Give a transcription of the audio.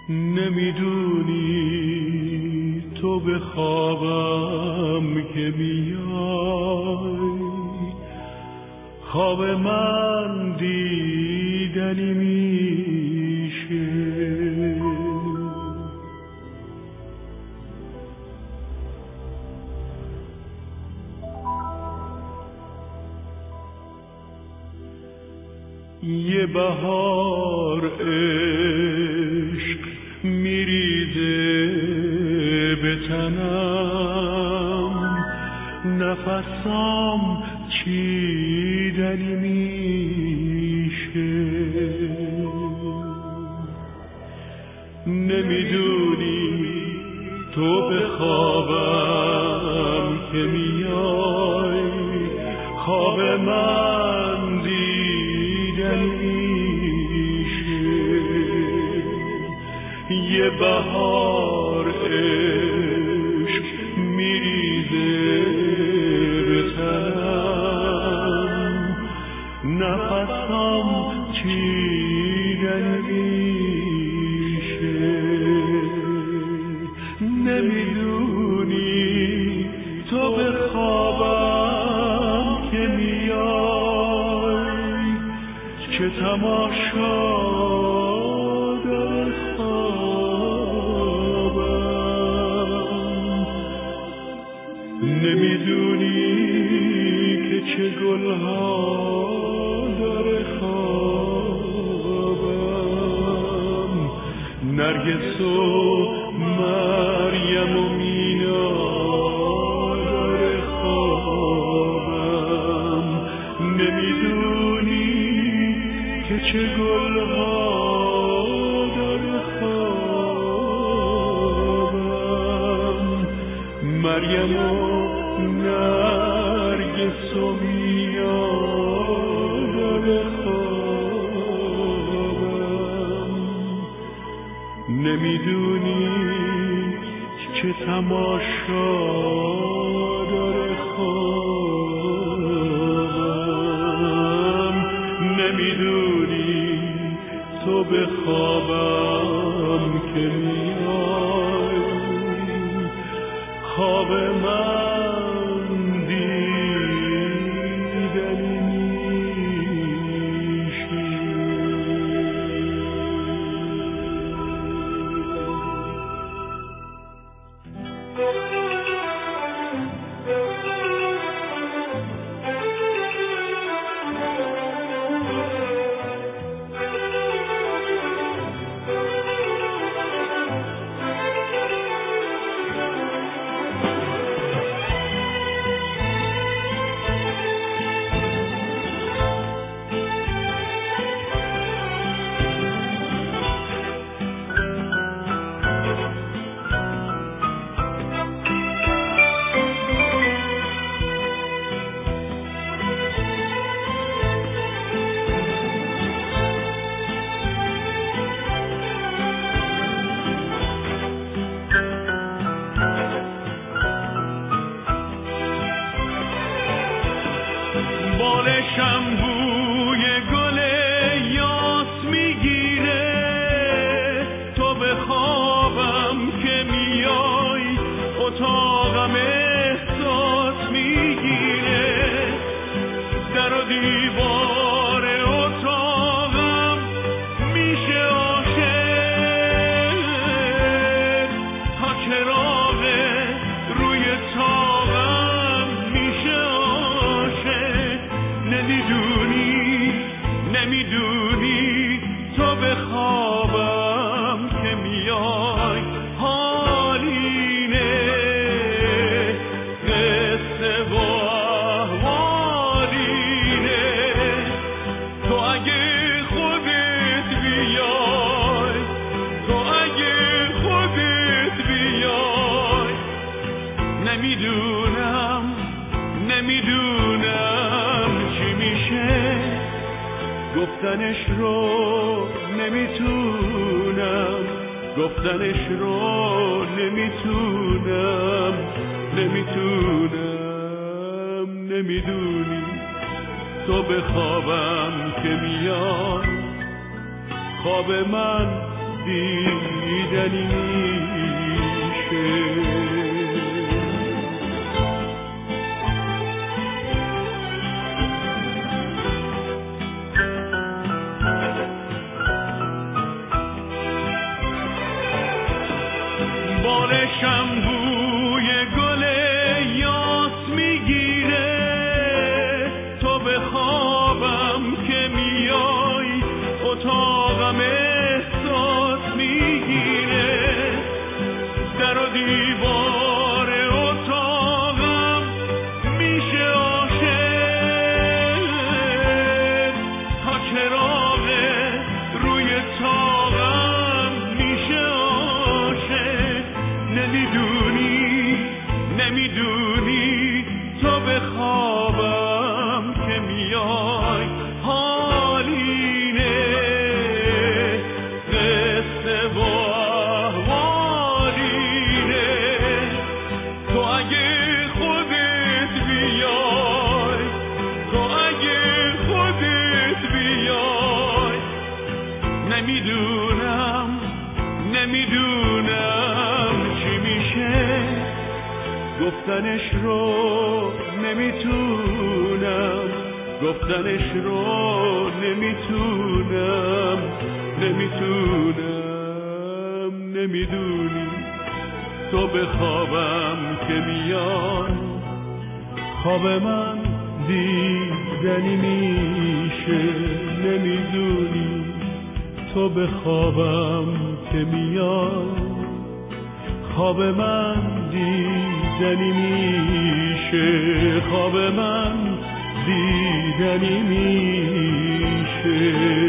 نمیدونی تو به خوابم که میای، خواب من دیدنی میشه. یه بهار عشق میریزه به تنم، نفسام چیدنی میشه. نمیدونی تو به خوابم که میای، خواب من دیدنی میشه. یه بهار عشق میریزه به تنم، نفسم چیدنی میشه. نمیدونی تو به خوابم که میای، چه تماشا در خوابم. نمیدونی که چه گلها در خوابم، نرگس و مریم و مینا در خوابم. نمیدونی که چه گلها در خوابم، مریم و نرگس و مینا در خوابم. نمیدونی چه تماشا در خوابم. نمیدونی تو به خوابم که میای، خواب من دیدنی میشه. بالشم بوی گل یاس میگیره، تو به خوابم که میای، اتاقم احساس میگیره. در و دیوار اتاقم میشه عاشق، تا چراغ روی طاقم میشه عاشق. نمیدونی تو به خوابم که میای، حالینه قصه و احوالینه. تو اگه خودت بیای، تو اگه خودت بیای، نمیدونم چی میشه. گفتنش رو نمیتونم، گفتنش رو نمیتونم. نمیدونی تو به خوابم که میای، خواب من دیدنی میشه. بالشم بوی گل یاس میگیره، تو به خوابم که میای اتاقم احساس میگیره، در و دیوار اتاقم میشه عاشق، تا چراغ روی تاقم میشه عاشق. نمیدونی تو به خوابم که میای حالینه، قصه و احوالینه. تو اگه خودت بیای، تو اگه خودت بیای، نمیدونم چی میشه، گفتنش رو نمیتونم، گفتنش رو نمیدونی تو به خوابم که میای، خواب من دیدنی میشه. نمیدونی تو به خوابم که میای، خواب من دیدنی میشه، خواب من دیدنی میشه.